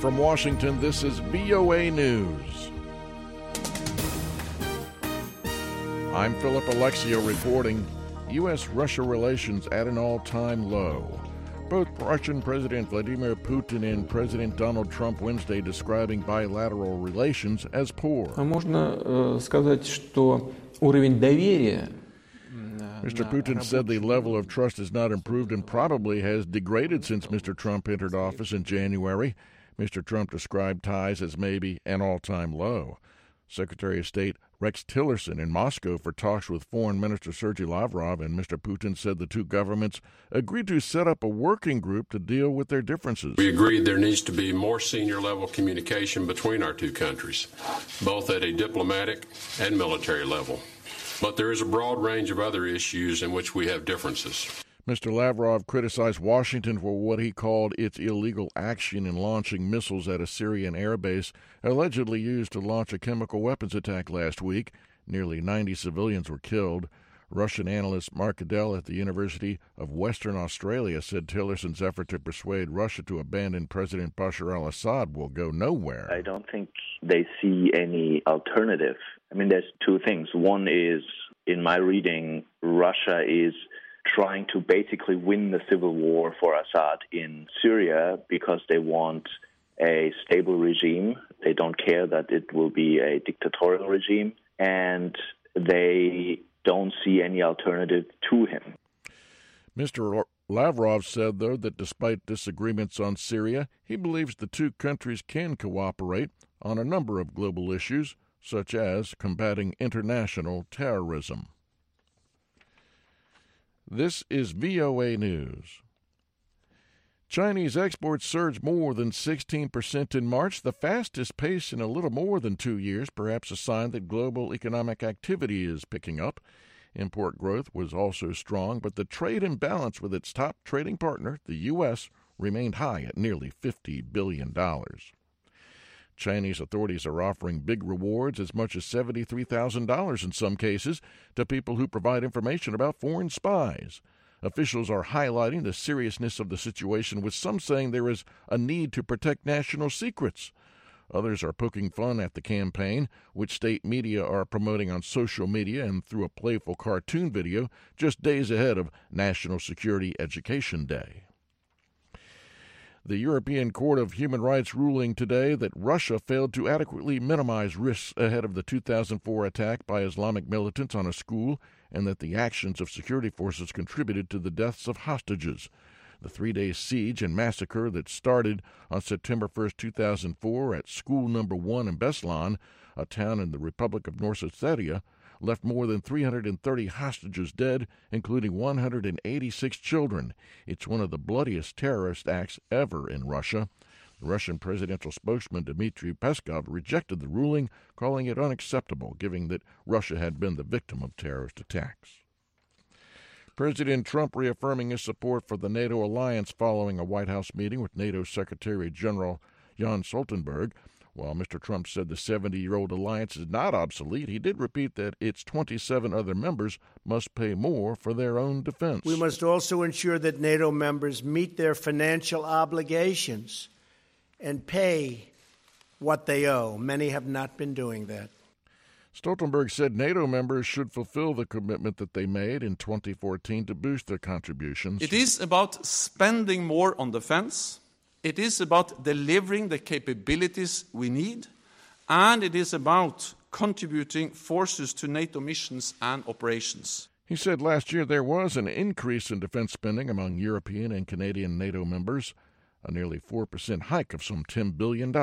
From Washington, this is VOA News. I'm Philip Alexio reporting U.S.-Russia relations at an all-time low. Both Russian President Vladimir Putin and President Donald Trump Wednesday describing bilateral relations as poor. Можно сказать, что уровень доверия. Mr. Putin said the level of trust has not improved and probably has degraded since Mr. Trump entered office in January. Mr. Trump described ties as maybe an all-time low. Secretary of State Rex Tillerson in Moscow for talks with Foreign Minister Sergei Lavrov and Mr. Putin said the two governments agreed to set up a working group to deal with their differences. We agreed there needs to be more senior-level communication between our two countries, both at a diplomatic and military level. But there is a broad range of other issues in which we have differences. Mr. Lavrov criticized Washington for what he called its illegal action in launching missiles at a Syrian airbase allegedly used to launch a chemical weapons attack last week. Nearly 90 civilians were killed. Russian analyst Mark Adel at the University of Western Australia said Tillerson's effort to persuade Russia to abandon President Bashar al-Assad will go nowhere. I don't think they see any alternative. I mean, there's two things. One is, in my reading, Russia is trying to basically win the civil war for Assad in Syria because they want a stable regime. They don't care that it will be a dictatorial regime, and they don't see any alternative to him. Mr. Lavrov said, though, that despite disagreements on Syria, he believes the two countries can cooperate on a number of global issues, such as combating international terrorism. This is VOA News. Chinese exports surged more than 16% in March, the fastest pace in a little more than 2 years, perhaps a sign that global economic activity is picking up. Import growth was also strong, but the trade imbalance with its top trading partner, the U.S., remained high at nearly $50 billion. Chinese authorities are offering big rewards, as much as $73,000 in some cases, to people who provide information about foreign spies. Officials are highlighting the seriousness of the situation, with some saying there is a need to protect national secrets. Others are poking fun at the campaign, which state media are promoting on social media and through a playful cartoon video just days ahead of National Security Education Day. The European Court of Human Rights ruling today that Russia failed to adequately minimize risks ahead of the 2004 attack by Islamic militants on a school and that the actions of security forces contributed to the deaths of hostages. The 3-day siege and massacre that started on September 1, 2004 at School No. 1 in Beslan, a town in the Republic of North Ossetia, left more than 330 hostages dead, including 186 children. It's one of the bloodiest terrorist acts ever in Russia. The Russian presidential spokesman Dmitry Peskov rejected the ruling, calling it unacceptable, given that Russia had been the victim of terrorist attacks. President Trump reaffirming his support for the NATO alliance following a White House meeting with NATO Secretary General Jens Stoltenberg. While Mr. Trump said the 70-year-old alliance is not obsolete, he did repeat that its 27 other members must pay more for their own defense. We must also ensure that NATO members meet their financial obligations and pay what they owe. Many have not been doing that. Stoltenberg said NATO members should fulfill the commitment that they made in 2014 to boost their contributions. It is about spending more on defense. It is about delivering the capabilities we need, and it is about contributing forces to NATO missions and operations. He said last year there was an increase in defense spending among European and Canadian NATO members, a nearly 4% hike of some $10 billion.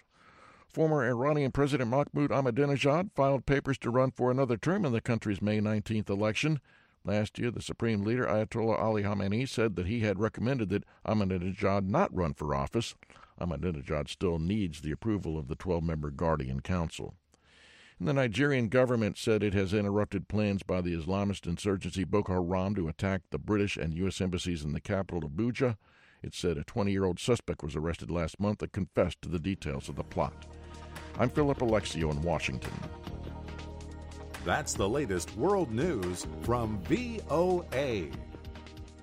Former Iranian President Mahmoud Ahmadinejad filed papers to run for another term in the country's May 19th election. Last year, the Supreme Leader, Ayatollah Ali Khamenei, said that he had recommended that Ahmadinejad not run for office. Ahmadinejad still needs the approval of the 12-member Guardian Council. And the Nigerian government said it has interrupted plans by the Islamist insurgency Boko Haram to attack the British and U.S. embassies in the capital, Abuja. It said a 20-year-old suspect was arrested last month that confessed to the details of the plot. I'm Philip Alexio in Washington. That's the latest world news from VOA.